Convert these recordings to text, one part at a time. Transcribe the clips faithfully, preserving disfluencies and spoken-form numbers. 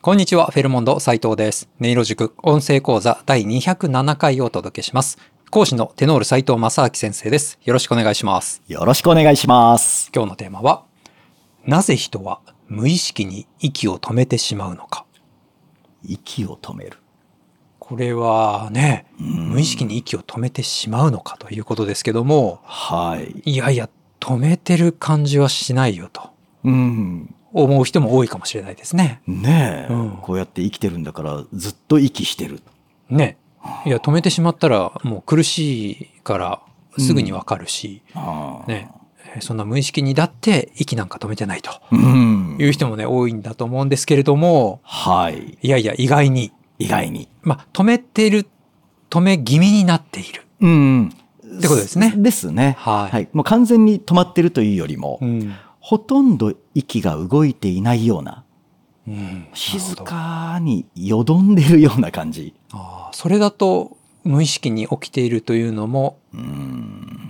こんにちは、フェルモンド斉藤です。音色塾音声講座だいにひゃくななかいをお届けします。講師のテノール斉藤正明先生です。よろしくお願いします。 よろしくお願いします。 今日のテーマは、なぜ人は無意識に息を止めてしまうのか。 息を止める。 これはね、無意識に息を止めてしまうのかということですけども、 はい。 いやいや、止めてる感じはしないよと。 うん。 思う人も多いかもしれないですね。 ねえ、 うん、 こうやって生きてるんだからずっと息してる。 ね。いや、止めてしまったらもう苦しいからすぐにわかるし、うん、ね。そんな無意識にだって息なんか止めてないという人もね、多いんだと思うんですけれども、 はい。 いやいや、意外に。 意外に。 まあ、止めてる、止め気味になっている。 うん。 ってことですね。 ですね。 はい。 はい。もう完全に止まってるというよりも、うん、ほとんど息が動いていないような、うん、静かによどんでるような感じ。 ああ、それだと無意識に起きているというのも、うん、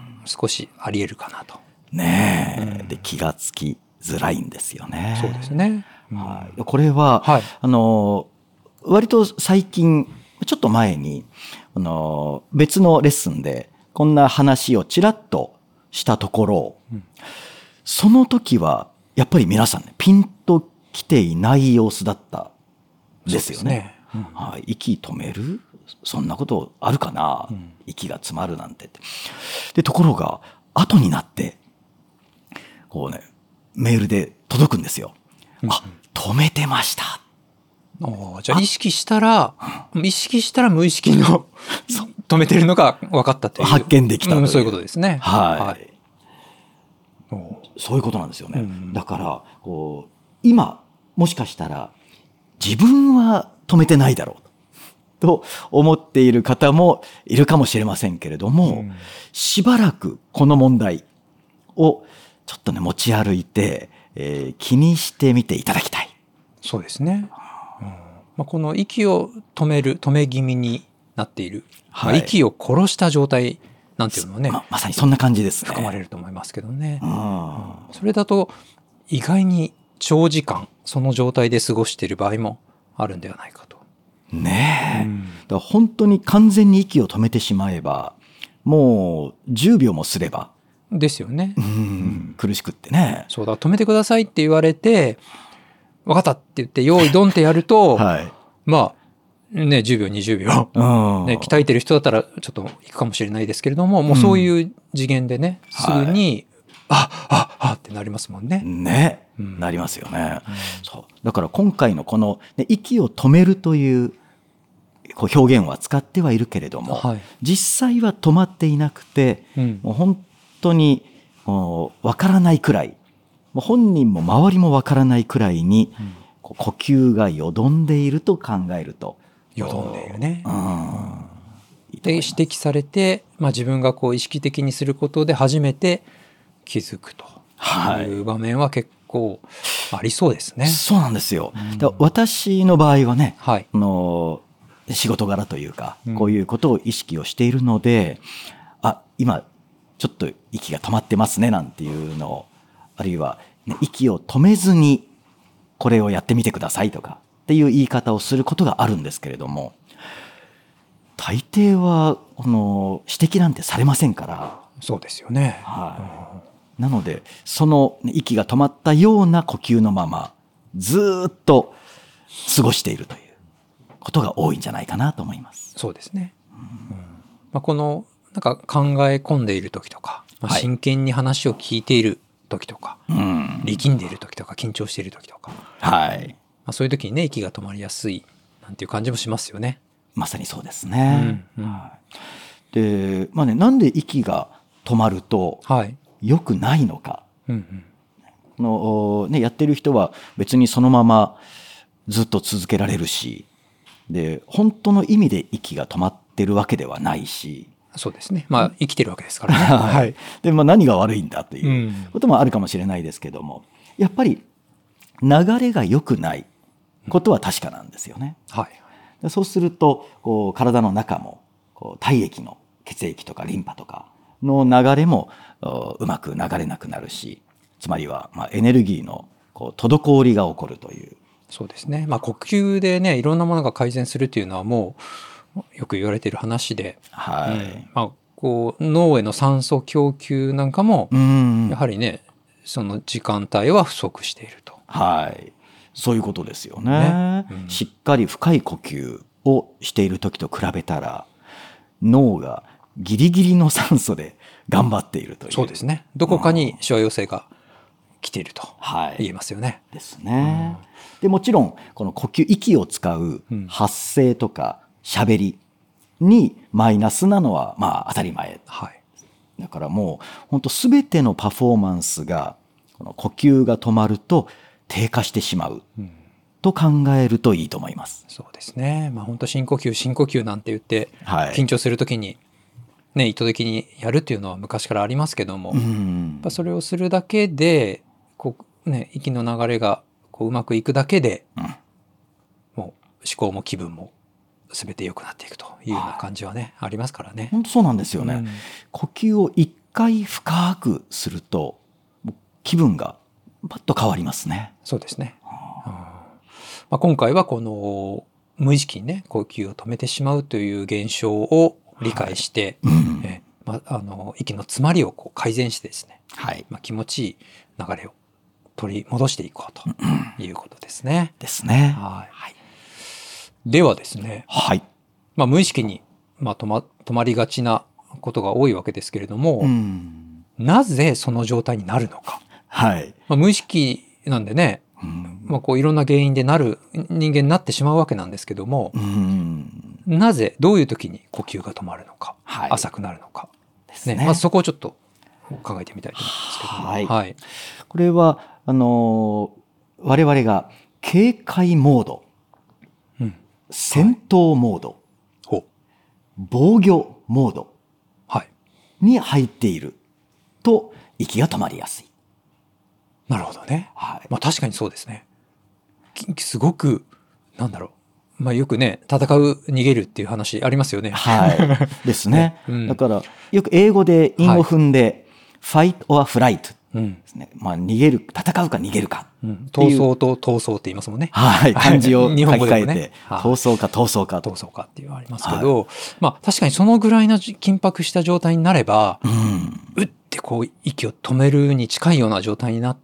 少しあり得るかなと。 ねえ、うん、で気がつきづらいんですよね。 そうですね。 うん、はい、これは、はい、あの割と最近ちょっと前にあの別のレッスンでこんな話をちらっとしたところ、うん、その時はやっぱり皆さんねピンときていない様子だったんですよね。うん、はい、息止めるそんなことあるかな、うん、息が詰まるなんてでところが後になってこうね、メールで届くんですよ。うん、あ、止めてました。 おじゃあ意識したら、うん、意識したら無意識の止めてるのが分かったという。 発見できたという、 うん、そういうことですね。 はい。はい、そういうことなんですよね。うん、だから、こう、今、もしかしたら自分は止めてないだろうと思っている方もいるかもしれませんけれども、うん、しばらくこの問題をちょっとね持ち歩いて、えー、気にしてみていただきたい。 そうですね。うんまあ、この息を止める止め気味になっている、はいまあ、息を殺した状態なんていうのはねま, まさにそんな感じですね。 含まれると思いますけどね。 うんうん、それだと意外に長時間その状態で過ごしている場合もあるんではないかと。 ねえ、うん、だから本当に完全に息を止めてしまえばもうじゅうびょうもすればですよね、 うん、苦しくってね。 そうだ、止めてくださいって言われて分かったって言って用意ドンってやると、はい、まあねじゅうびょうにじゅうびょう、ね、鍛えてる人だったらちょっといくかもしれないですけれども、もうそういう次元でね、うん、すぐに、はい、あああってなりますもんね。 ね、うん、なりますよね、うん、そうだから今回のこの、ね、息を止めるというこう表現は使ってはいるけれども、はい、実際は止まっていなくて、うん、もう本当に分からないくらい、もう本人も周りも分からないくらいに、うん、こう呼吸がよどんでいると考えると。 よどんでいるね。うん、で指摘されて、まあ、自分がこう意識的にすることで初めて気づくという場面は結構ありそうですね。はい、 そうなんですよ。うん、だ私の場合はね、はい、あの仕事柄というか、こういうことを意識をしているので、うん、あ、今ちょっと息が止まってますねなんていうのを、あるいは、ね、息を止めずにこれをやってみてくださいとかっていう言い方をすることがあるんですけれども、大抵はこの指摘なんてされませんから。 そうですよね。 はい、なのでその息が止まったような呼吸のままずっと過ごしているということが多いんじゃないかなと思います。 そうですね。うんまあ、このなんか考え込んでいる時とか、まあ、真剣に話を聞いている時とか、はい、力んでいる時とか緊張している時とか、 はいまあ、そういう時にね息が止まりやすいなんていう感じもしますよね。 まさにそうですね。うんうんはい、で、まあね、なんで息が止まると良くないのか、はいうんうんのね、やってる人は別にそのままずっと続けられるし、で本当の意味で息が止まってるわけではないし。 そうですね。まあ生きてるわけですからね。 はい。で、まあ何が悪いんだということもあるかもしれないですけども、やっぱり流れが良くないことは確かなんですよね。 うん、はい。 そうするとこう体の中もこう体液の血液とかリンパとかの流れもうまく流れなくなるし、つまりはまあエネルギーのこう滞りが起こるというそうですね。まあ呼吸でね、いろんなものが改善するっていうのはもうよく言われている話で、 はい。 うん、まあこう脳への酸素供給なんかもやはりね、その時間帯は不足していると。 はい。そういうことですよね。 ね、うん、 しっかり深い呼吸をしている時と比べたら脳がギリギリの酸素で頑張っているという。 そうですね。どこかにしわ寄せが来ていると言えますよね。 はい、ですね。うん、でもちろんこの呼吸、息を使う発声とか喋りにマイナスなのはまあ当たり前。はい、だからもう本当すべてのパフォーマンスがこの呼吸が止まると低下してしまう。うんと考えるといいと思います。 そうですね。まあ本当深呼吸深呼吸なんて言って、はい、緊張するときにね意図的にやるっていうのは昔からありますけども、うん、やっぱそれをするだけでこうね息の流れがこううまくいくだけで、うん、もう思考も気分も全て良くなっていくというような感じはね、はい、ありますからね。 本当そうなんですよね。うん、呼吸を一回深くすると気分がパッと変わりますね。 そうですね。まあ、今回はこの無意識にね呼吸を止めてしまうという現象を理解して、はい、うんえまあ、あの息の詰まりをこう改善してですね、はいまあ、気持ちいい流れを取り戻していこうということですね。 うん、ですね。 はい、はい、ではですね、はいまあ、無意識に、まあ、止ま、止まりがちなことが多いわけですけれども、うん、なぜその状態になるのか、はいまあ、無意識なんでねうんまあ、こういろんな原因でなる人間になってしまうわけなんですけども、うん、なぜどういう時に呼吸が止まるのか、はい、浅くなるのかですね。まずそこをちょっと考えてみたいと思いますけども、はいはい、 これはあの我々が警戒モード、うん、戦闘モード、はい、防御モードに入っていると息が止まりやすい。 なるほどね。はい。まあ確かにそうですね。すごく、なんだろう。まあよくね、戦う、逃げるっていう話ありますよね。 はい。ですね。ねうん、だから、よく英語で韻を踏んで、はい、fight or flight ですね。うん、まあ逃げる、戦うか逃げるか、うん。 闘争と闘争って言いますもんね。 はい。漢字を書き換えて、 ね、 闘争か闘争か。 闘争かっていうのはありますけど、はい、まあ確かにそのぐらいの緊迫した状態になれば、うん、うってこう息を止めるに近いような状態になって、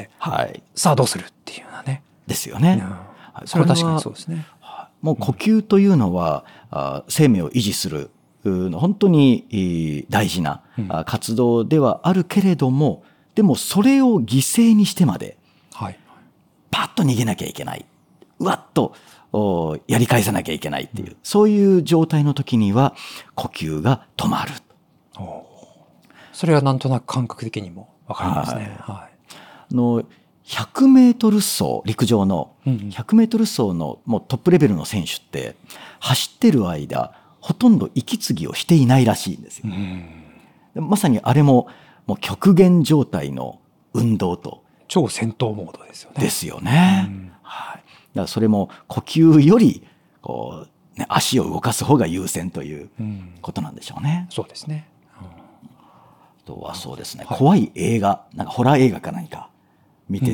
はい、さあどうするっていうようなね。 ですよね。 うん、それは確かにそうですね。 もう呼吸というのは、うん、生命を維持する本当に大事な活動ではあるけれども、うん、でもそれを犠牲にしてまで、はい、パッと逃げなきゃいけない。うわっとやり返さなきゃいけないっていう、うん、そういう状態の時には呼吸が止まる。 それはなんとなく感覚的にも分かりますね。はいはい、 あのひゃくメートル走、陸上のひゃくメートル走のもうトップレベルの選手って走ってる間ほとんど息継ぎをしていないらしいんですよ。うん、まさにあれももう極限状態の運動と超戦闘モードですよね。 ですよね。うんはい、だからそれも呼吸よりこう、ね、足を動かす方が優先ということなんでしょうね。 うん、そうですね。 あとはそうですね、はい、怖い映画なんかホラー映画か何か見てて、うん、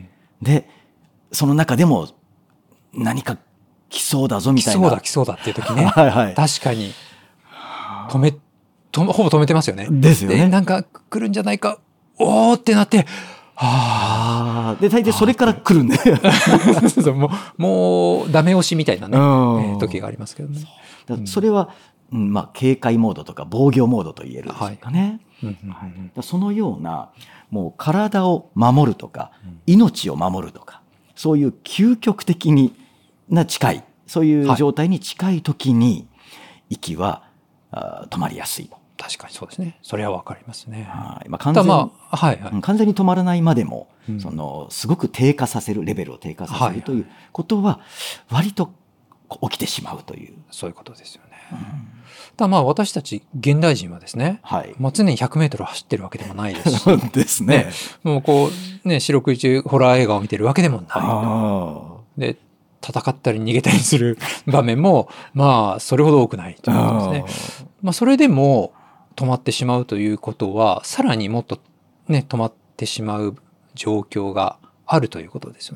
でその中でも何か来そうだぞみたいな来そうだ来そうだっていう時ねはい、はい、確かに止めとほぼ止めてますよね。 ですよね。 でなんか来るんじゃないかおーってなってはあで大抵それから来るんでもうもうダメ押しみたいなね、えー、時がありますけどね。 そ, それは、うんまあ、警戒モードとか防御モードと言えるんですかね。はいはい、そのようなもう体を守るとか、うん、命を守るとかそういう究極的にな近いそういう状態に近い時に、はい、息はあ止まりやすい。 確かにそうですね。それはわかりますね。 はいまあ完全まあはいはい、完全に止まらないまでも、うん、そのすごく低下させるレベルを低下させるということは割と起きてしまうというそういうことですよね。うん、ただまあ私たち現代人はですね、はいまあ、常にひゃくメートル走ってるわけでもないですしそうですね。 ねもうこうね四六時中ホラー映画を見てるわけでもないで戦ったり逃げたりする場面もまあそれほど多くないということですね。まあそれでも止まってしまうということはさらにもっとね止まってしまう状況があるということですよね。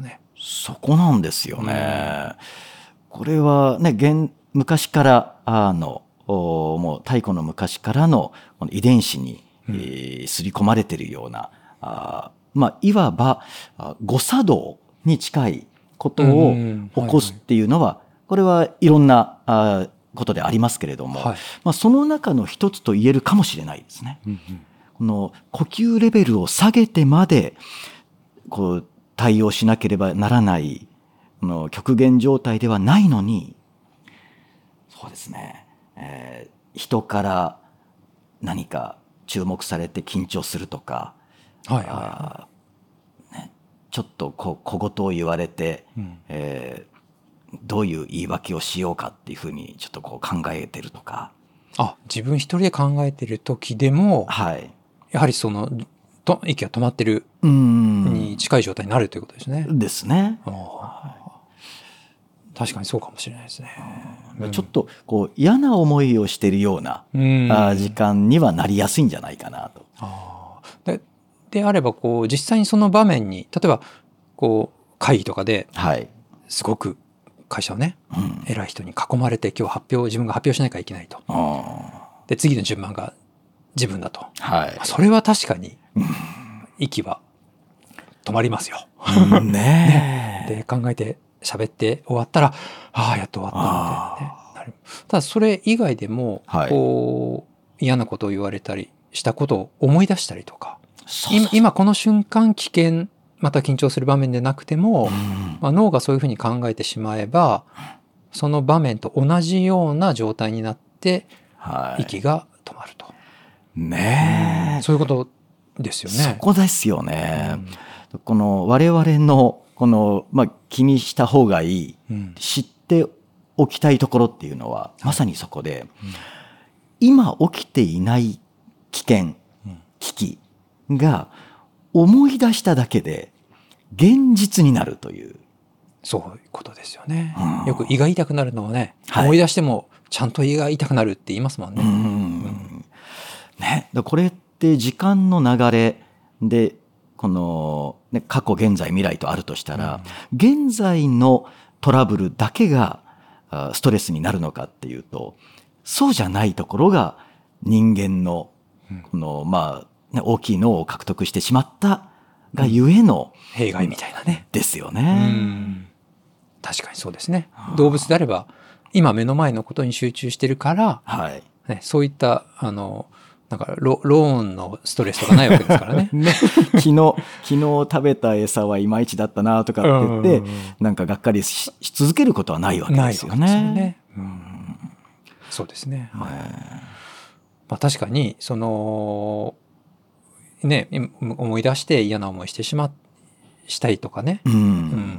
そこなんですよね。うん、これはね、現昔からあのもう太古の昔からの遺伝子に、うん、えー、刷り込まれているような、あ、まあ、いわば誤作動に近いことを起こすっていうのは、これはいろんなあことでありますけれども、はい、まあ、その中の一つと言えるかもしれないですね。うんうん、この呼吸レベルを下げてまでこう対応しなければならないの極限状態ではないのに、そうですね、えー、人から何か注目されて緊張するとか、はいはいはいね、ちょっとこ小言を言われて、うん、えー、どういう言い訳をしようかっていうふうにちょっとこう考えてるとか。 あ、自分一人で考えてる時でも、はい、やはりそのと息が止まってるに近い状態になるということですね。 ですね。 確かにそうかもしれないですね。 うん、ちょっとこう嫌な思いをしているような、うん、時間にはなりやすいんじゃないかなと。 あで、であればこう実際にその場面に例えばこう会議とかですごく会社をね、うん、偉い人に囲まれて今日発表自分が発表しなきゃいけないと。で次の順番が自分だと。はい、それは確かに息は止まりますよ。ねで考えて喋って終わったら、ああやっと終わったみたいなね。なる。ただそれ以外でも、はい、こう嫌なことを言われたりしたことを思い出したりとか、そうそうそう、今この瞬間危険また緊張する場面でなくても、うん、まあ、脳がそういうふうに考えてしまえば、その場面と同じような状態になって、はい、息が止まると。ねえ、うん、そういうことですよね。 そこですよね。うん、この我々のこの、まあ、気にした方がいい、うん、知っておきたいところっていうのは、まさにそこで、うん、今起きていない危険、うん、危機が思い出しただけで現実になるという。 そういうことですよね。うん、よく胃が痛くなるのはね、はい、思い出してもちゃんと胃が痛くなるって言いますもんね。うんうん、 ね、これって時間の流れで、この、ね、過去現在未来とあるとしたら、うん、現在のトラブルだけがストレスになるのかっていうと、そうじゃないところが人間のこの、うん、まあ、ね、大きい脳を獲得してしまったがゆえの、 うん、弊害みたいなね。 ですよね。 うん、確かにそうですね。動物であれば今目の前のことに集中してるから、はいね、そういったあのなんか ロ, ローンのストレスとかないわけですからね。ね昨日昨日食べた餌はいまいちだったなとかって言って、うんうんうん、なんかがっかり し, し続けることはないわけですよね。ないわけですよね。うん、 そうですね。はい、まあ、確かにそのね思い出して嫌な思いしてしましたいとかね、うんうん、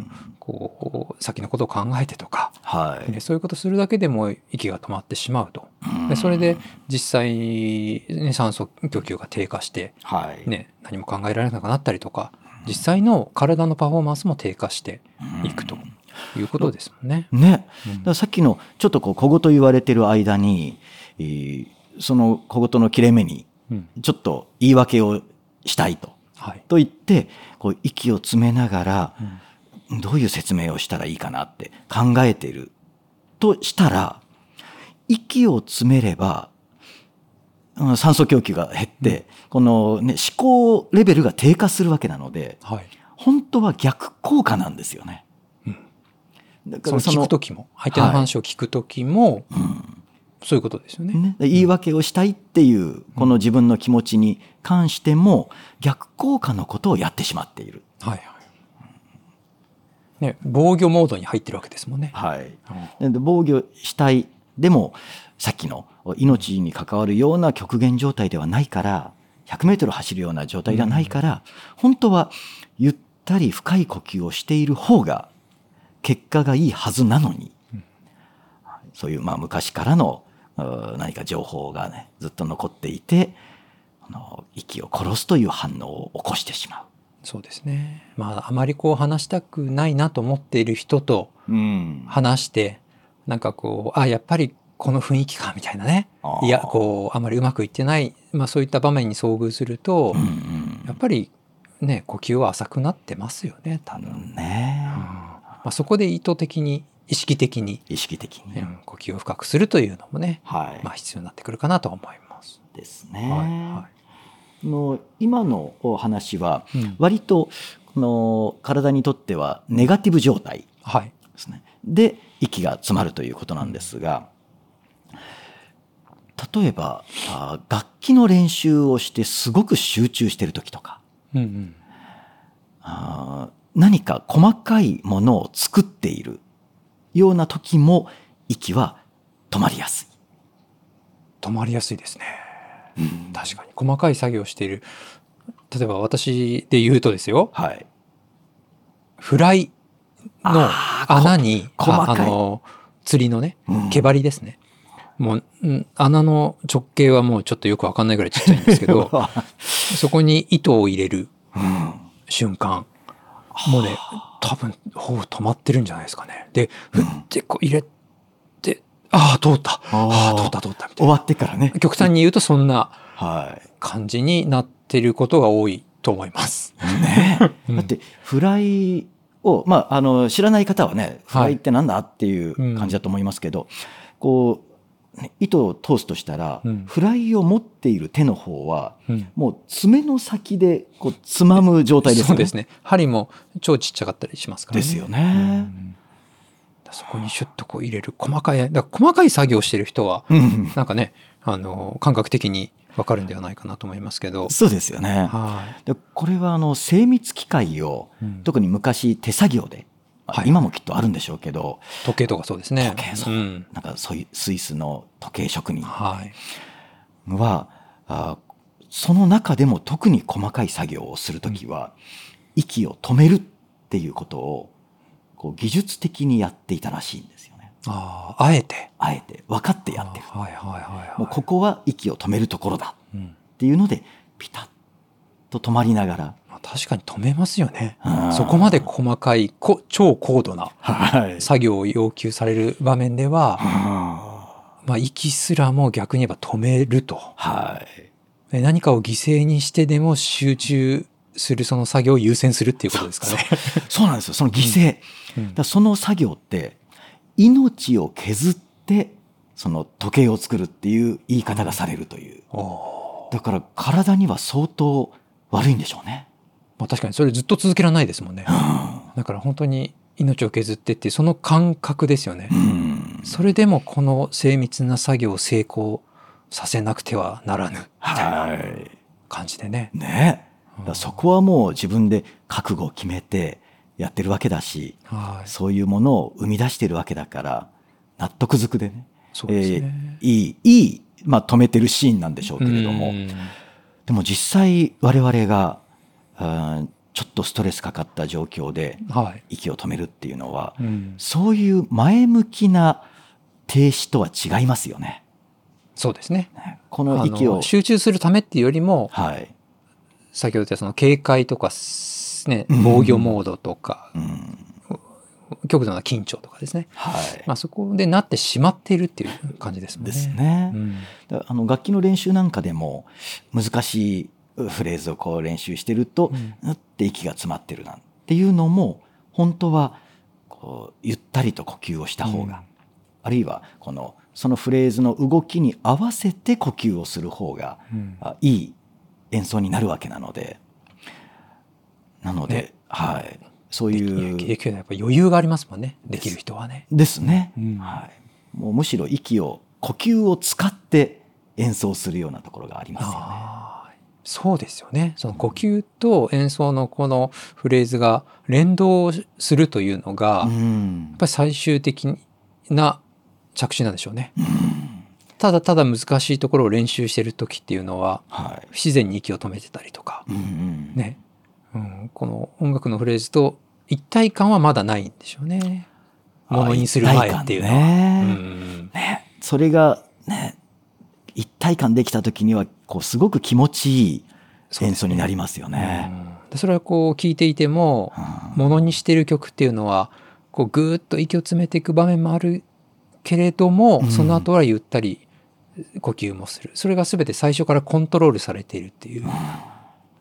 こう先のことを考えてとか、はいね、そういうことするだけでも息が止まってしまうと。でそれで実際に、ね、酸素供給が低下して、はいね、何も考えられなくなったりとか、実際の体のパフォーマンスも低下していくということですもんね。 ね、うん、だからさっきのちょっとこう小言言われてる間に、えー、その小言の切れ目にちょっと言い訳をしたいと、はい、と言ってこう息を詰めながら、うん、どういう説明をしたらいいかなって考えているとしたら、息を詰めれば酸素供給が減って、うん、この、ね、思考レベルが低下するわけなので、はい、本当は逆効果なんですよね。 うん、だからその聞く時も相手の話を聞く時も、はい、うん、そういうことですよね。ね、 言い訳をしたいっていうこの自分の気持ちに関しても逆効果のことをやってしまっている。はいはい。 ね、防御モードに入ってるわけですもんね。 はい。うん、で防御したい。でもさっきの命に関わるような極限状態ではないから、ひゃくメートル走るような状態ではないから、うん、本当はゆったり深い呼吸をしている方が結果がいいはずなのに、うん、そういうまあ昔からの何か情報がねずっと残っていて、あの息を殺すという反応を起こしてしまう。 そうですね。まああまりこう話したくないなと思っている人と話して、うん、なんかこうあやっぱりこの雰囲気かみたいなね、いやこうあまりうまくいってない、まあそういった場面に遭遇すると、うんうん、やっぱりね、呼吸は浅くなってますよね、多分。 ね、うん、 まあ、そこで意図的に意識的に意識的に、 うん、呼吸を深くするというのもね、 はい、 まあ、必要になってくるかなと思います。 ですね。 はいはい、 の今のお話は割とこの体にとってはネガティブ状態ですね、うん、で息が詰まるということなんですが、例えば楽器の練習をしてすごく集中している時とか、うんうん、あ何か細かいものを作っているような時も息は止まりやすい。 止まりやすいですね、うん、確かに細かい作業をしている。例えば私で言うとですよ、はい、フライの穴にああの釣りのね、毛針ですね、うん、もう、うん、穴の直径はもうちょっとよく分かんないぐらいちっちゃいんですけどそこに糸を入れる瞬間、うん、もうね多分ほぼ止まってるんじゃないですかね。でふってこう入れて、ああ通った、ああ通った通ったみたいな、 終わってからね、 極端に言うとそんな感じになってることが多いと思います。 ねえ、だってフライを、まあ、あの知らない方はね、フライってなんだっていう感じだと思いますけど、はい、うん、こう糸を通すとしたら、うん、フライを持っている手の方は、うん、もう爪の先でこうつまむ状態ですよね。 そうですね。針も超ちっちゃかったりしますからね。 ですよね。 うん、そこにシュッとこう入れる細かい、だから細かい作業をしている人は、うん、なんかね、あの感覚的に分かるんではないかなと思いますけど。 そうですよね。はい、でこれはあの精密機械を、うん、特に昔手作業で、はい、今もきっとあるんでしょうけど、 時計とかそうですね。 時計、そう、うん、なんかそういうスイスの時計職人は、はい、あその中でも特に細かい作業をするときは、うん、息を止めるっていうことをこう技術的にやっていたらしいんですよね。 ああ、あえてあえて分かってやってる。 はいはいはいはい、 もうここは息を止めるところだっていうので、ピタッと止まりながら。 確かに止めますよね。そこまで細かい超高度な作業を要求される場面では、はい、まあ、息すらも逆に言えば止めると、はい、何かを犠牲にしてでも集中するその作業を優先するっていうことですかね。 そう、そうなんですよ。その犠牲、うんうん、だその作業って命を削ってその時計を作るっていう言い方がされるという、うん、だから体には相当悪いんでしょうね。 まあ、確かにそれずっと続けられないですもんね。うん、だから本当に命を削ってってその感覚ですよね。うん、それでもこの精密な作業を成功させなくてはならぬみたいな感じでね。 はい、ね、だそこはもう自分で覚悟を決めてやってるわけだし、はい、そういうものを生み出してるわけだから納得づくでね。 そうですね。 えー、いいいい、まあ、止めてるシーンなんでしょうけれども、でも実際我々がちょっとストレスかかった状況で息を止めるっていうのは、はい、うん、そういう前向きな停止とは違いますよね。 そうですね。 この息を集中するためっていうよりも、はい、先ほど言ったその警戒とか、ね、防御モードとか、うんうん、極度な緊張とかですね、はい、まあ、そこでなってしまっているっていう感じですもんね。 ですね。うん、あの楽器の練習なんかでも難しいフレーズをこう練習してると、うん、って息が詰まってるなんていうのも本当はこうゆったりと呼吸をした方が、うん、あるいはこのそのフレーズの動きに合わせて呼吸をする方が、うん、いい演奏になるわけなので、なので、ね、はい、そういうできるやっぱ余裕がありますもんね、できる人はね。 ですね、うん、はい、もうむしろ息を呼吸を使って演奏するようなところがありますよね。 あ、そうですよね。その呼吸と演奏のこのフレーズが連動するというのが、うん、やっぱり最終的な着地なんでしょうね。うん、ただただ難しいところを練習してる時っていうのは、はい、不自然に息を止めてたりとか、うんうん、ね、うん、この音楽のフレーズと一体感はまだないんでしょうね。ものにする前っていうのは。ね、うん、 ね、それがね、一体感できた時にはこうすごく気持ちいい演奏になりますよね。 うん、それはこう聴いていても、ものにしてる曲っていうのはこうぐーっと息を詰めていく場面もあるけれども、うん、その後はゆったり呼吸もする。それが全て最初からコントロールされているっていう、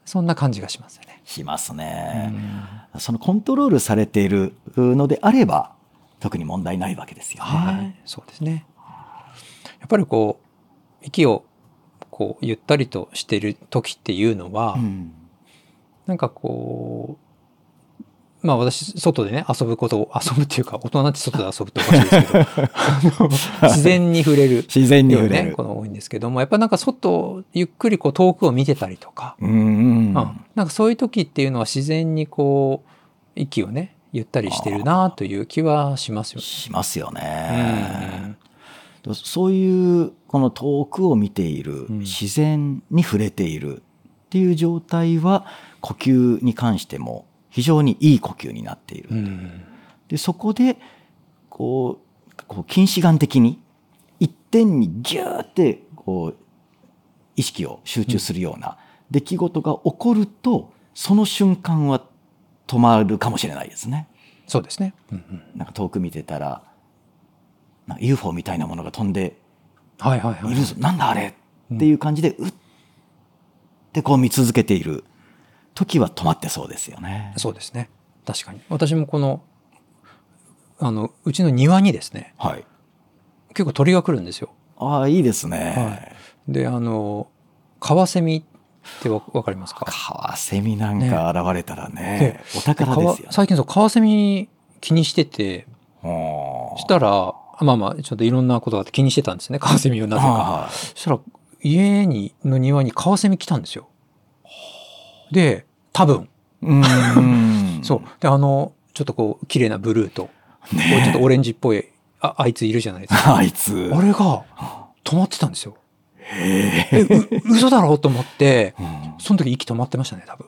そんな感じがしますよね。 しますね。そのコントロールされているのであれば特に問題ないわけですよね。 はい、そうですね。やっぱりこう息をこうゆったりとしている時っていうのは、うん、なんかこうまあ私外でね遊ぶことを遊ぶっていうか大人になって外で遊ぶっておかしいですけど自然に触れる自然に触れることが多いんですけども、やっぱなんか外ゆっくりこう遠くを見てたりとか、 うんうんうん、 なんかそういう時っていうのは自然にこう息をねゆったりしてるなという気はしますよね。 しますよね。うん、そういうこの遠くを見ている、自然に触れているっていう状態は呼吸に関しても非常にいい呼吸になっている。うん、でそこでこう、こう近視眼的に一点にギューってこう意識を集中するような出来事が起こると、その瞬間は止まるかもしれないですね。 そうですね。うんうん、 なんか遠く見てたらなんか ユーフォー みたいなものが飛んでいるぞ、 はいはいはい、 なんだあれっていう感じで、うってこう見続けている時は止まってそうですよね。 そうですね。確かに。私もこのあのうちの庭にですね、はい、結構鳥が来るんですよ。 ああ、いいですね。 はい、で、あのカワセミってわかりますか？ カワセミなんか現れたらね、ねお宝ですよね。 最近そうカワセミ気にしてて、そしたらまあまあちょっといろんなことがあって気にしてたんですね、カワセミをなぜか。そしたら家にの庭にカワセミ来たんですよ。で、多分。うんそうで、あのちょっとこう綺麗なブルーと、ね、こうちょっとオレンジっぽい あ, あいついるじゃないですか。 あいつあれが止まってたんですよ。へえ、う嘘だろうと思って、うん、その時息止まってましたね、多分。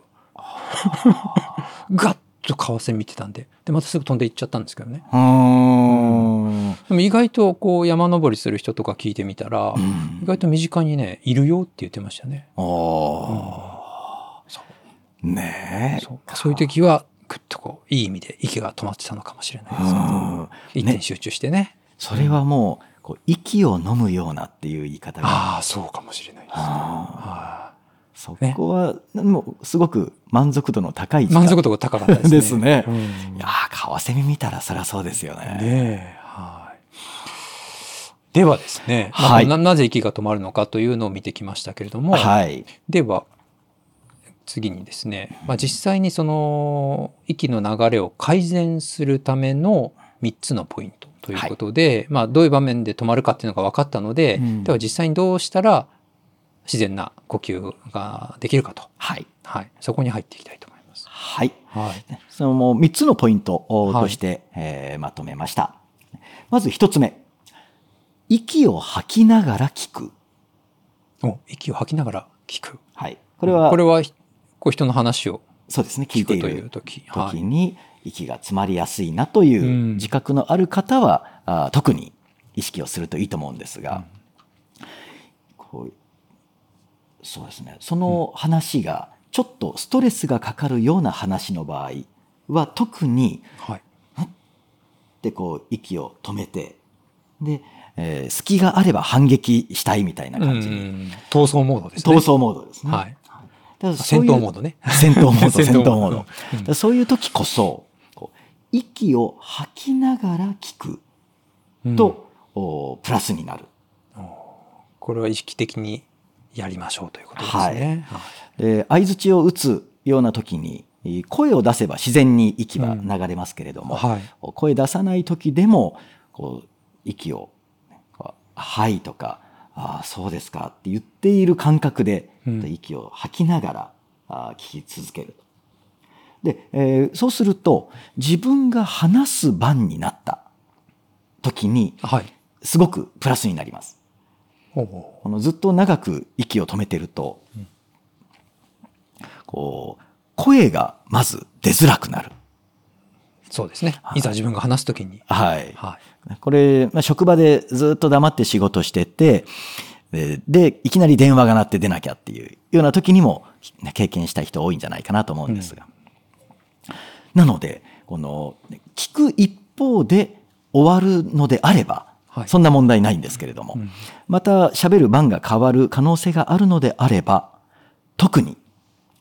ガッとカワセミ見てたんで、でまたすぐ飛んでいっちゃったんですけどね。うん、でも意外とこう山登りする人とか聞いてみたら、うん、意外と身近にねいるよって言ってましたね。あ、うん、そうねえ、そう、そういう時はぐっとこういい意味で息が止まってたのかもしれないですけど、うん、一点集中してね。ね、 それはもう、こう息を飲むようなっていう言い方が、 ああ、そうかもしれないですね。はそこは、ね、もうすごく満足度の高い満足度が高かったですね。 ですね。うん、いやー、カワセミ見たらそりゃそうですよね。 ね、はい。ではですね、はい、な, なぜ息が止まるのかというのを見てきましたけれども、はい、では次にですね、まあ、実際にその息の流れを改善するためのみっつのポイントということで、はい、まあ、どういう場面で止まるかっていうのが分かったので、うん、では実際にどうしたら自然な呼吸ができるかと、はいはい、そこに入っていきたいと思います。 はい、はい、そのもうみっつのポイントとして、はい、えー、まとめました。まずひとつめ、息を吐きながら聞く。 お、息を吐きながら聞く。 はい、これは、 これはこう人の話をそうですね、聞いている時に息が詰まりやすいなという自覚のある方は、うん、あ特に意識をするといいと思うんですが、うん、こうそうですね、その話がちょっとストレスがかかるような話の場合は特に、はい、ってこう息を止めて、で、えー、隙があれば反撃したいみたいな感じに、 闘争モードですね。 闘争モードですね。はい、 だからそういう戦闘モードね。 戦闘モード、戦闘モード。うん、だそういう時こそこう息を吐きながら聞くと、うん、プラスになる。 これは意識的にやりましょうということですね。 はい、で相槌を打つような時に声を出せば自然に息は流れますけれども、うん、はい、声出さない時でもこう息をはいとか、ああそうですかって言っている感覚で、うん、息を吐きながらあ聞き続ける。で、えー、そうすると自分が話す番になった時に、はい、すごくプラスになります。このずっと長く息を止めてると、うん、こう声がまず出づらくなる。 そうですね。いざ自分が話すときに。 はい。はい、これ、まあ、職場でずっと黙って仕事してて、で、でいきなり電話が鳴って出なきゃっていうような時にも経験した人多いんじゃないかなと思うんですが。うん、なので、この聞く一方で終わるのであれば、はい、そんな問題ないんですけれども、うん、また喋る番が変わる可能性があるのであれば、特に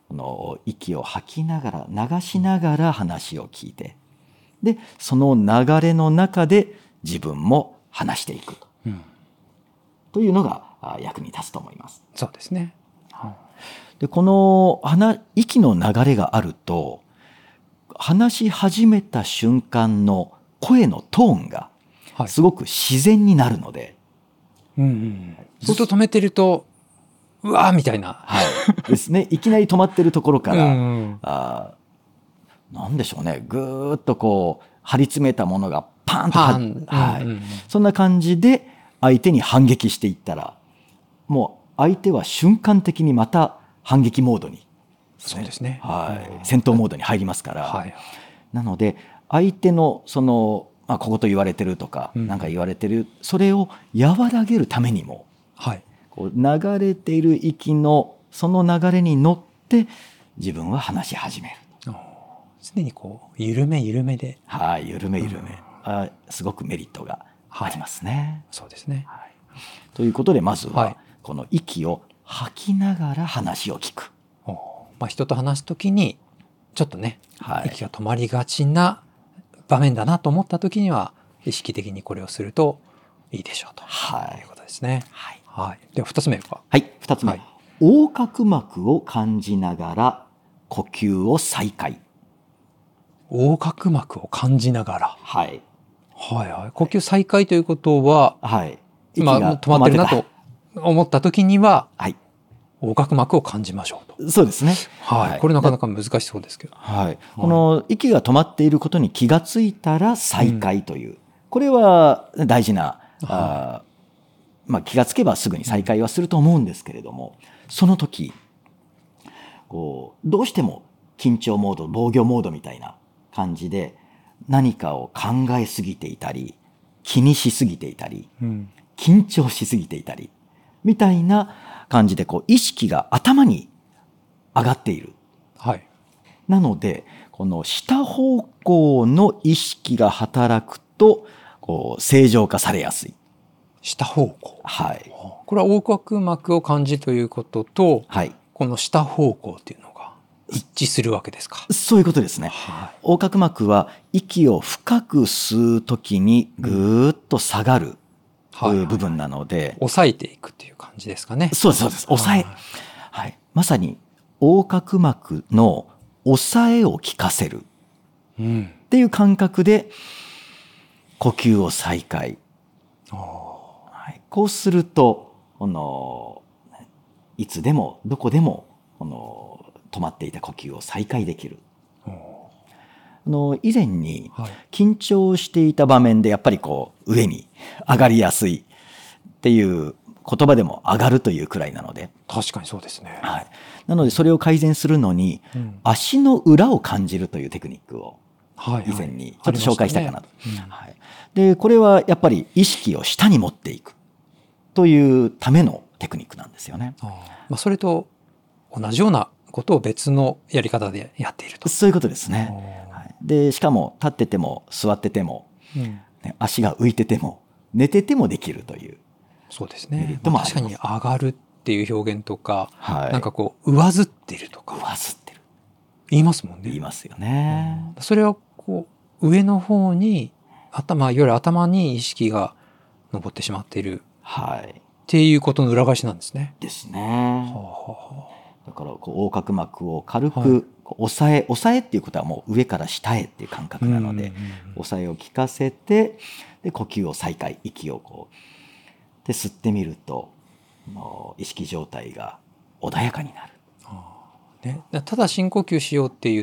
この息を吐きながら流しながら話を聞いて、でその流れの中で自分も話していく、うん、というのが役に立つと思います。 そうですね。 でこの息の流れがあると、話し始めた瞬間の声のトーンがすごく自然になるので、 はいうんうん、ずっと止めてるとうわーみたいな、 はい、ですね。いきなり止まってるところから、うん、あなんでしょうね、ぐーっとこう張り詰めたものがパーンとパン、 はいうんうん、 そんな感じで相手に反撃していったら、もう相手は瞬間的にまた反撃モードに、ね、 そうですね、 はい、戦闘モードに入りますから、 はい、 なので相手のその、まあ、ここと言われてるとか、うん、なんか言われてる、それを和らげるためにも、 はい、 こう流れている息のその流れに乗って自分は話し始める。 常にこう緩め緩めで、 はい、緩め緩め、うん、あすごくメリットがありますね。 はい、そうですね、 はい。ということでまずはこの息を吐きながら話を聞く。 おまあ、人と話すときにちょっとね、はい、息が止まりがちな場面だなと思ったときには意識的にこれをするといいでしょうと、はい、いうことですね。 はいはい、ではふたつめか。 はい、ふたつめ、はい、横隔膜を感じながら呼吸を再開。 横隔膜を感じながら、 はい、 はいはい、呼吸再開ということは、 はい、 息が止まってるなと思ったときには、 はい、 横隔膜を感じましょうと。 そうですね。 はい、はい、これなかなか難しそうですけど、 はいはい、この息が止まっていることに気がついたら再開という、うん、これは大事な、あまあ、気がつけばすぐに再開はすると思うんですけれども、その時こうどうしても緊張モード、防御モードみたいな感じで何かを考えすぎていたり、気にしすぎていたり、うん、緊張しすぎていたりみたいな感じで、こう意識が頭に上がっている、 はい、 なのでこの下方向の意識が働くとこう正常化されやすい。 下方向、 はい、 これは横隔膜を感じということと、はい、この下方向っていうのが一致するわけですか。 そういうことですね。はい、横隔膜は息を深く吸うときにぐーっと下がる、うん、部分なので、はいはいはい、 抑えていくっていう感じですかね。 そうですそうです。抑え、はいはい、まさに横隔膜の抑えを効かせるっていう感覚で呼吸を再開、うんはい、こうするとこのいつでもどこでもこの止まっていた呼吸を再開できる。あの以前に緊張していた場面でやっぱりこう上に上がりやすいっていう言葉でも上がるというくらいなので、 確かにそうですね、 はい、なのでそれを改善するのに、うん、足の裏を感じるというテクニックを以前にちょっと紹介したかなと、はいはいうんはい、でこれはやっぱり意識を下に持っていくというためのテクニックなんですよね。 あ、まあ、それと同じようなことを別のやり方でやっていると。 そういうことですね。はい、でしかも立ってても座ってても、うんね、足が浮いてても寝ててもできるという。 そうですね。まあ、確かに上がるっていう表現とか、はい、なんかこう上ずってるとか、 上ずってる言いますもんね。 言いますよね。 うん、それはこう上の方に頭、いわゆる頭に意識が上ってしまっている、はい、っていうことの裏返しなんですね。 ですね。はあ、だからこう横隔膜を軽く押さえ、はい、押さえっていうことはもう上から下へっていう感覚なので、押さえを効かせて、で呼吸を再開、息をこうで吸ってみると意識状態が穏やかになる。 ね、ただ深呼吸しようって言って、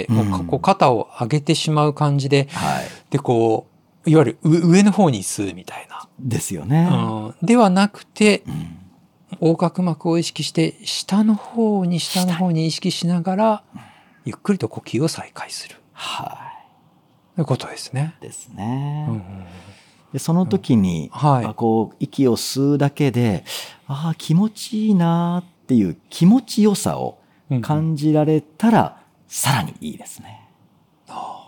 うん、こう肩を上げてしまう感じで、はい、でこういわゆる上の方に吸うみたいなですよね、 うん、ではなくて、うん、横隔膜を意識して下の方に下の方に意識しながら、うん、ゆっくりと呼吸を再開する、はい、ということですね。 ですね。うん、でその時に、うんはい、こう息を吸うだけで、ああ気持ちいいなっていう気持ちよさを感じられたら、うんうん、さらにいいですね。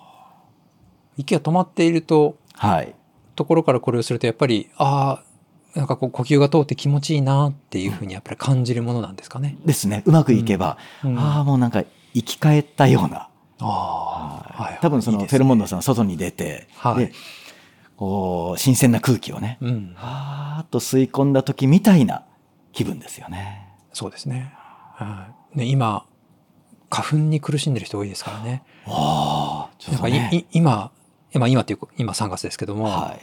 息が止まっていると、はい、ところからこれをするとやっぱりああなんかこう呼吸が通って気持ちいいなっていうふうにやっぱり感じるものなんですかね。 ですね。うまくいけば、うん、ああ、もうなんか生き返ったような。 ああ、はい、多分そのフェロモンのさん外に出て、はい、でこう新鮮な空気をね、うん、はーっと吸い込んだ時みたいな気分ですよね。 そうですね。はい、ね、今花粉に苦しんでる人多いですからね。 ああ、ちょっとね、 なんかい今今今っていう今さんがつですけども、はい、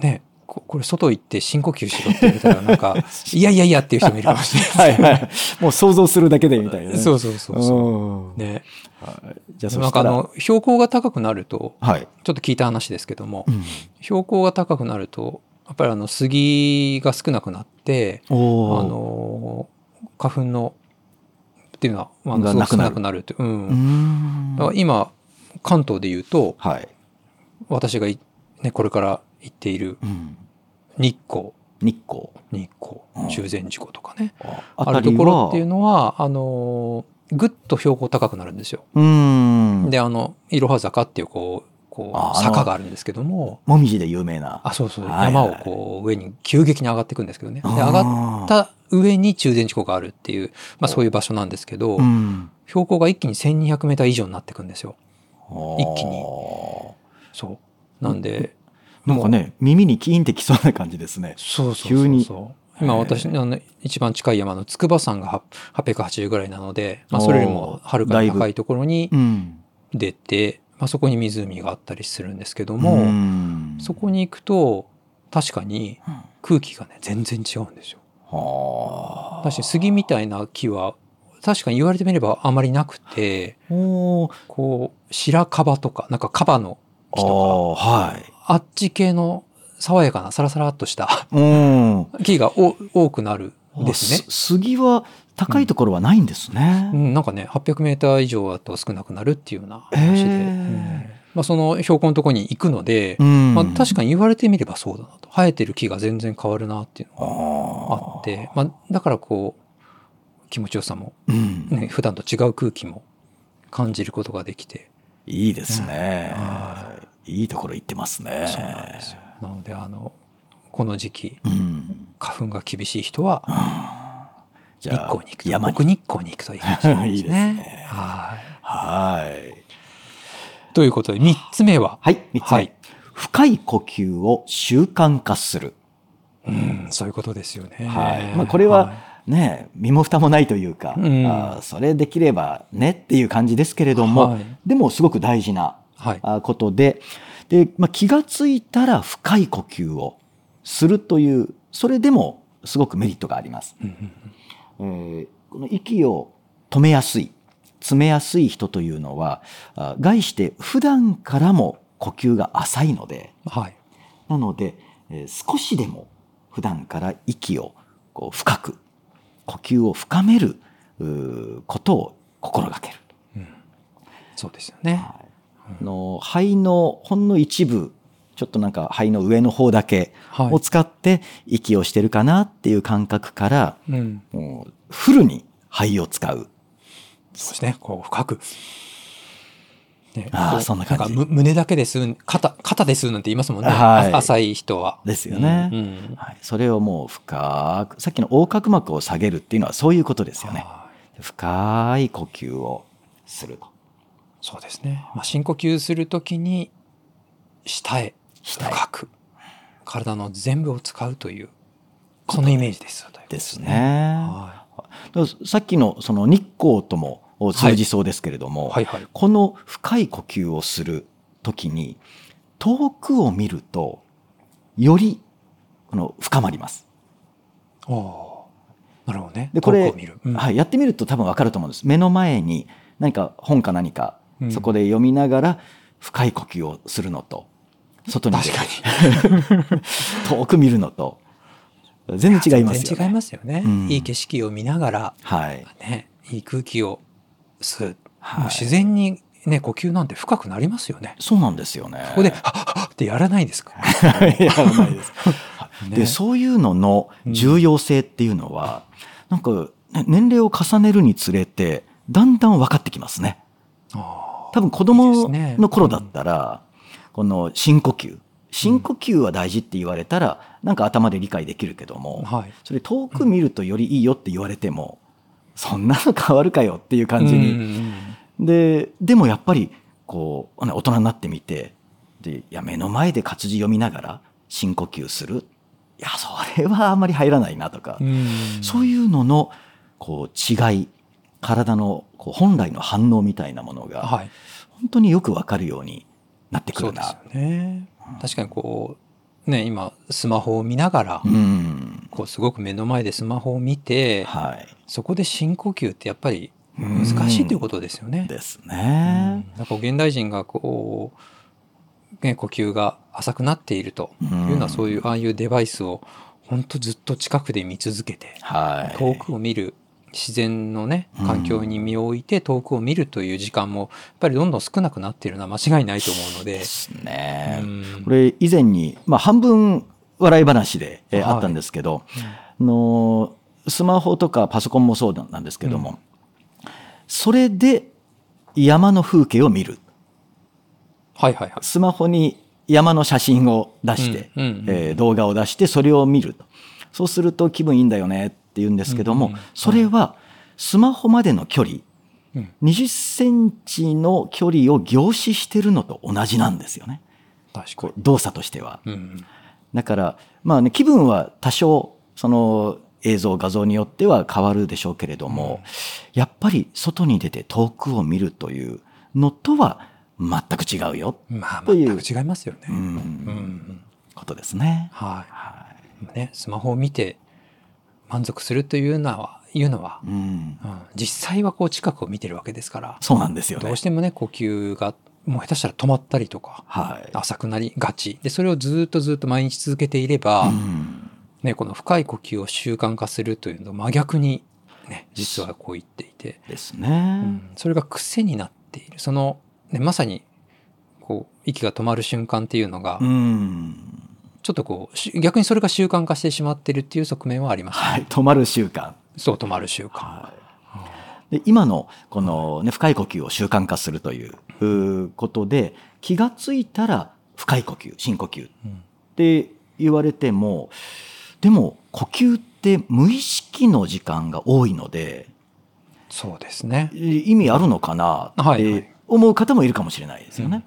ね。これ外行って深呼吸しろって言われたらなんかいやいやいやっていう人もいるかもしれないですけど、はいはい、 もう想像するだけでみたいな、ね、 そうそうそうそうね、 はい、じゃあなんかあの標高が高くなると、 はい、 ちょっと聞いた話ですけども、うん、標高が高くなるとやっぱりあの杉が少なくなってあの花粉のっていうのは、まあ、すごく少なくなるって、うん、だから今関東でいうと、はい、私が、ね、これから行っている日光、 日光、 日光、中禅寺湖とかね、あ, あるところっていうのはあのぐっと標高高くなるんですよ。うんであのいろは坂っていうこうこう坂があるんですけども、 もみじで有名な、 あそうそう、はいはい、山をこう上に急激に上がっていくんですけどね。で上がった上に中禅寺湖があるっていう、まあ、そういう場所なんですけど、標高が一気にせんにひゃくメーター以上になっていくんですよ。一気に。そうなんで。 なんかね、耳にキーンってきそうな感じですね。 そうそうそうそう。急に今私の一番近い山の筑波山がはっぴゃくはちじゅうぐらいなので、まあ、それよりもはるかに高いところに出て、まあ、そこに湖があったりするんですけども、そこに行くと確かに空気がね全然違うんですよ。確かに杉みたいな木は確かに言われてみればあまりなくて、こう白樺とかなんか樺の木とか、はい、あっち系の爽やかなサラサラっとした木がお多くなるんですね。 杉は高いところはないんですね。 うん、なんかねはっぴゃくメーター以上だと少なくなるっていうような話で、うんまあ、その標高のところに行くので、まあ、確かに言われてみればそうだなと、生えてる木が全然変わるなっていうのがあって、まあ、だからこう気持ちよさも、ね、普段と違う空気も感じることができていいですね、うん、いいところ行ってますね。 そうなんですよ。なのであのこの時期、うん、花粉が厳しい人は、うん、日光に行くと僕日光に行くといいかもしれないですね。いいですね。はい。はいということでみっつめは、 はい、みっつめ、はい、深い呼吸を習慣化する。 うん、そういうことですよね。 はいまあ、これは、はいね、身も蓋もないというか、うん、あそれできればねっていう感じですけれども、はい、でもすごく大事なことで、はい、で、まあ、気がついたら深い呼吸をするという、それでもすごくメリットがあります。えー、この息を止めやすい、詰めやすい人というのは、概して普段からも呼吸が浅いので、はい、なので、えー、少しでも普段から息をこう深く呼吸を深めることを心がける、うん、 そうですよね、はいうん、の肺のほんの一部ちょっとなんか肺の上の方だけを使って息をしてるかなっていう感覚から、はい、もうフルに肺を使う。 そうですね、こう深く、ね、 ああそんな感じ。 なんか胸だけで吸う、肩肩で吸うなんて言いますもんね、はい、浅い人はですよね、うんうんはい、それをもう深く、さっきの横隔膜を下げるっていうのはそういうことですよね。深い呼吸をすると。 そうですね、まあ、深呼吸するときに下へ深く体の全部を使うというそのイメージですということですね。ですね、 はい、さっきのその日光とも通じそうですけれども、はいはいはい、この深い呼吸をするときに遠くを見るとよりこの深まります。 ああ、なるほどね。 でこれ、うんはい、やってみると多分分かると思うんです。目の前に何か本か何か、うん、そこで読みながら深い呼吸をするのと外に確かに遠く見るのと全然違いますよね。 全然違いますよね、うん、いい景色を見ながら、はいね、いい空気を吸う、はい、もう自然に、ね、呼吸なんて深くなりますよね。 そうなんですよね。 ここではっはっってやらないですかやらないです、ね、でそういうのの重要性っていうのは、うん、なんか年齢を重ねるにつれてだんだん分かってきますね。あ多分子供の頃だったら、いいですね、この深呼吸深呼吸は大事って言われたら、なんか頭で理解できるけども、はい、それ遠く見るとよりいいよって言われても、うん、そんなの変わるかよっていう感じに、うんうんうん、ででもやっぱりこう大人になってみて、でいや目の前で活字読みながら深呼吸する、いやそれはあんまり入らないなとか、うん、そういうののこう違い、体のこう本来の反応みたいなものが、はい、本当によく分かるようになってくるな。 そうですよね。確かにこうね、今スマホを見ながら、うん、こうすごく目の前でスマホを見て、はい、そこで深呼吸ってやっぱり難しいということですよね。 ですね。 うん、なんか現代人がこう、ね、呼吸が浅くなっているというのは、そういうああいうデバイスを本当ずっと近くで見続けて、はい、遠くを見る。自然のね環境に身を置いて遠くを見るという時間もやっぱりどんどん少なくなっているのは間違いないと思うので。 ですね。これ以前に、まあ、半分笑い話で、えーはい、あったんですけど、うん、のスマホとかパソコンもそうなんですけども、うん、それで山の風景を見る、 はいはいはい、 スマホに山の写真を出して、うんうんうんえー、動画を出してそれを見ると、そうすると気分いいんだよねって言うんですけども、うんうん、それはスマホまでの距離、うん、にじゅっセンチの距離を凝視してるのと同じなんですよね。 確かに動作としては、うんうん、だからまあね、気分は多少その映像画像によっては変わるでしょうけれども、うん、やっぱり外に出て遠くを見るというのとは全く違うよという、 まあ、全く違いますよね、うんうん、 ことですね。 はい、はい、ね、スマホを見て満足するというのは、いうのはうんうん、実際はこう近くを見てるわけですから、 そうなんですよね。 どうしてもね呼吸がもう下手したら止まったりとか、はい、浅くなりがちで、それをずっとずっと毎日続けていれば、うんね、この深い呼吸を習慣化するというのと真逆に、ね、実はこう言っていてですね、 うん、それが癖になっている、その、ね、まさにこう息が止まる瞬間っていうのが、うんちょっとこう逆にそれが習慣化してしまっているっていう側面はありますね。 はい、止まる習慣。 そう、止まる習慣。はい、 で今のこの、ね、深い呼吸を習慣化するということで、気がついたら深い呼吸、深呼吸って言われても、でも呼吸って無意識の時間が多いので、 そうですね、 意味あるのかなって思う方もいるかもしれないですよね。はいはい、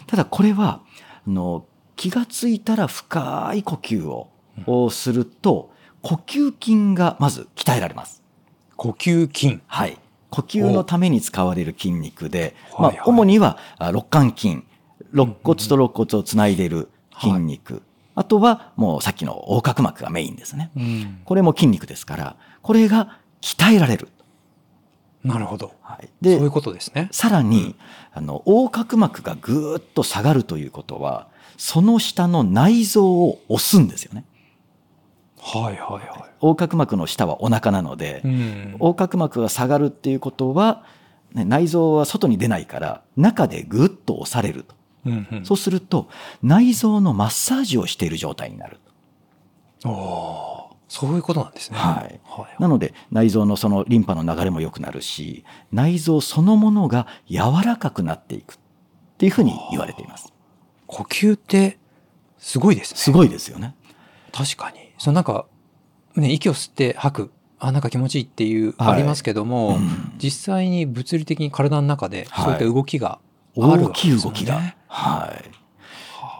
ただこれはあの気がついたら深い呼吸をすると、呼吸筋がまず鍛えられます。 呼吸筋。 はい。呼吸のために使われる筋肉で、まあ、主には肋間筋、肋骨と肋骨をつないでいる筋肉。はい、あとはもうさっきの横隔膜がメインですね。うん、これも筋肉ですから、これが鍛えられる。 なるほど。はい、で、そういうことですね。 さらに、あの、横隔膜がぐーっと下がるということは、その下の内臓を押すんですよね。 はいはいはい。 横隔膜の下はお腹なので、うん、横隔膜が下がるっていうことは、ね、内臓は外に出ないから中でぐっと押されると、うんうん、そうすると内臓のマッサージをしている状態になると。おー、そういうことなんですね。 はい。はい、なので内臓のそのリンパの流れも良くなるし、内臓そのものが柔らかくなっていくっていうふうに言われています。 呼吸ってすごいですね。 すごいですよね。 確かに。そのなんか、ね、息を吸って吐く、あ、なんか気持ちいいっていう、ありますけども、はいうん、実際に物理的に体の中でそういった動きがあるわけですよね。大きい動きが。 はい。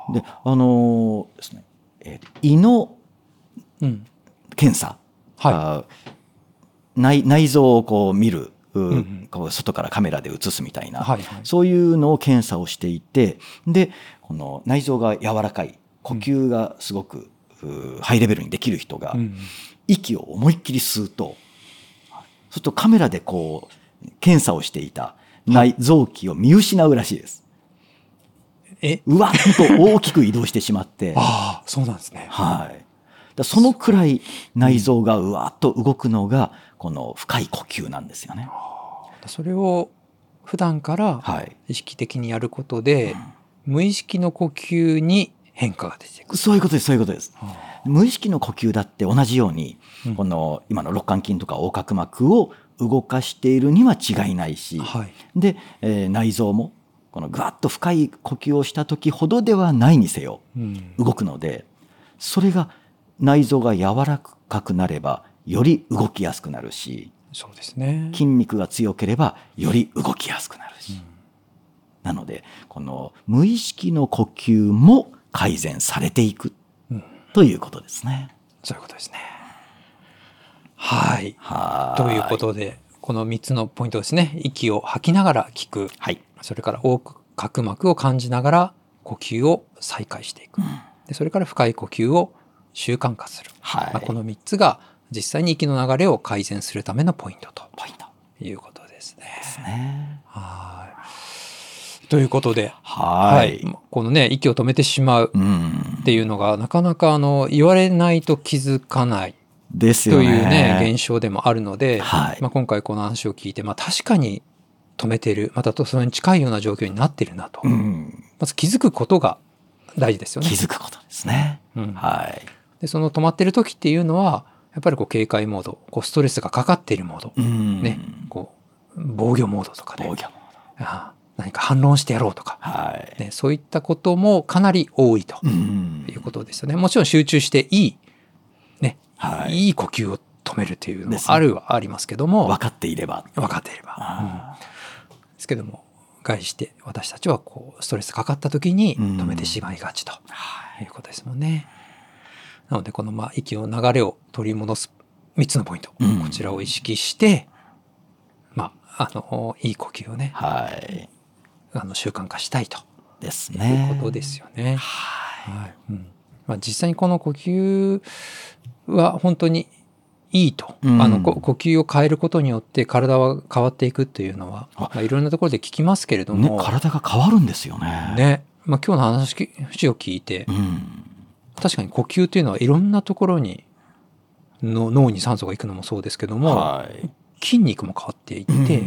で、あのー、ですね、えー、胃の検査、うんはい、内, 内臓をこう見る、うんうん、こう外からカメラで映すみたいな、はいはい、そういうのを検査をしていて、で、この内臓が柔らかい、呼吸がすごく、うん、ハイレベルにできる人が、うん、息を思いっきり吸うと、そうするとカメラでこう検査をしていた内臓器を見失うらしいです。え、うわっと大きく移動してしまって、 ああ、そうなんですね。 はい。だそのくらい内臓がうわっと動くのがこの深い呼吸なんですよね。 それを普段から意識的にやることで、はいうん、無意識の呼吸に変化が出てくる。 そういうことです、そういうことです。無意識の呼吸だって同じように、うん、この今の肋間筋とか横隔膜を動かしているには違いないし、はい、で、えー、内臓もこのぐわっと深い呼吸をした時ほどではないにせよ、うん、動くので、それが内臓が柔らかくなればより動きやすくなるし、 そうですね、 筋肉が強ければより動きやすくなるし、うん、なのでこの無意識の呼吸も改善されていく、うん、ということですね。 そういうことですね。はい。はいということで、このみっつのポイントですね。息を吐きながら聞く。はい、それから横隔膜を感じながら呼吸を再開していく。うん、でそれから深い呼吸を習慣化する。はいまあ、このみっつが実際に息の流れを改善するためのポイントとポイントいうことですね。ですね。はいということで、はい、はい、このね息を止めてしまうっていうのがなかなかあの言われないと気づかないですよね。 というね現象でもあるので、はいまあ、今回この話を聞いて、まあ、確かに止めてる、またそれに近いような状況になってるなと、うん、まず気づくことが大事ですよね。 気づくことですね。うん、はい。 でその止まってる時っていうのはやっぱりこう警戒モード、こうストレスがかかっているモード、うん、ね、こう防御モードとかで、防御モード、ああ何か反論してやろうとか、はいね、そういったこともかなり多いということですよね。もちろん集中していいね、はい、いい呼吸を止めるというのもあるはありますけども、 分かっていれば分かっていれば、うん、ですけども概して私たちはこうストレスかかった時に止めてしまいがちということですもんね。なのでこのまあ息の流れを取り戻すみっつのポイント、うん、こちらを意識してまああのいい呼吸をね、はい、あの習慣化したいとですね。 いうことですよね。はい、はいうんまあ、実際にこの呼吸は本当にいいと、うん、あの呼吸を変えることによって体は変わっていくっていうのはまあ、いろんなところで聞きますけれども、 ね、体が変わるんですよね。 ね、まあ、今日の話を聞いて、うん、確かに呼吸っていうのはいろんなところにの脳に酸素が行くのもそうですけども、はい、筋肉も変わっていって、うん、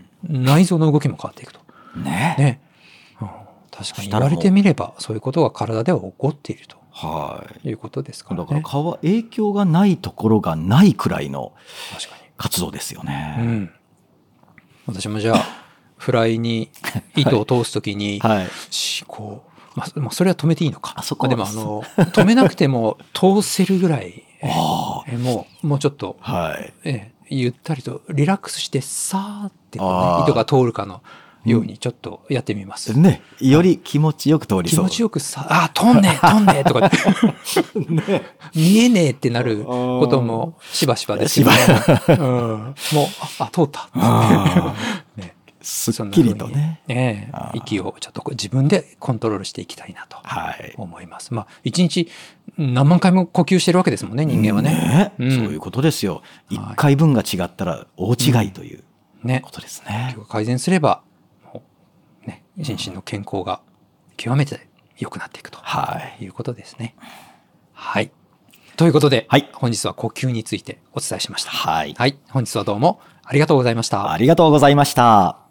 内臓の動きも変わっていくと。 ね。 ね、うん、確かに言われてみればそういうことが体では起こっていると。 はい、 いうことですからね。 だから影響がないところがないくらいの活動ですよね。うん、 私もじゃあフライに糸を通すときに、はい、こう、まあ、まあ、それは止めていいのか。あそこはでもあの止めなくても通せるぐらいえもうもうちょっと、はいえゆったりとリラックスしてさーって、ね、糸が通るかのようにちょっとやってみます。 ね、より気持ちよく通りそう。 気持ちよくさ、あ、通んねえ、通んねえとか、ね、見えねえってなることもしばしばですよね。うん、もう、あ、通った。 ね、すっきりとね。 ね息をちょっと自分でコントロールしていきたいなと思います。はい、まあ、一日何万回も呼吸してるわけですもんね、人間はね。 ねうん、そういうことですよ。一回分が違ったら大違いということですね。 うん、改善すれば、ね、心身の健康が極めて良くなっていくということですね。はい。ということで、はい、本日は呼吸についてお伝えしました。はい。はい。本日はどうもありがとうございました。 ありがとうございました。